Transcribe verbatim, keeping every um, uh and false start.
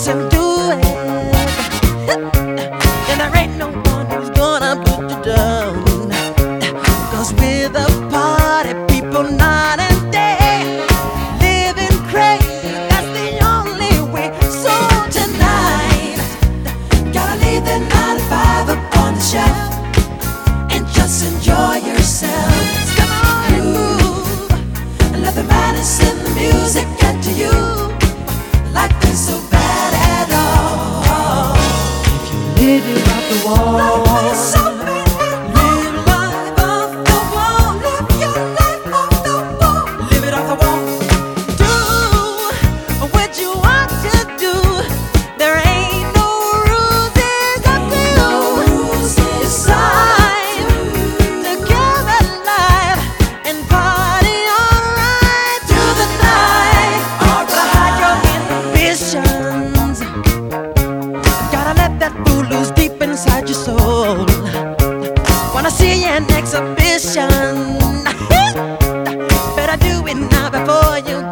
dance and do it. And there ain't no one who's gonna put you down. Cause we're the party people night and day, living crazy, that's the only way. So tonight, gotta leave the nine to five up on the shelf and just enjoy yourself. Come on and move, and let the madness in the music get to you. Life ain't so bad at all if you live it off the wall. Life ain't so bad at all. Live life off the wall. Live your life off the wall. Live it off the wall. Do what you want to do. There ain't no rules. It's up to you. It's time to get alive and party alright through the night. Hide your inhibitions. Gotta let that fool loose deep inside your soul. Wanna see an exhibition? Better do it now before you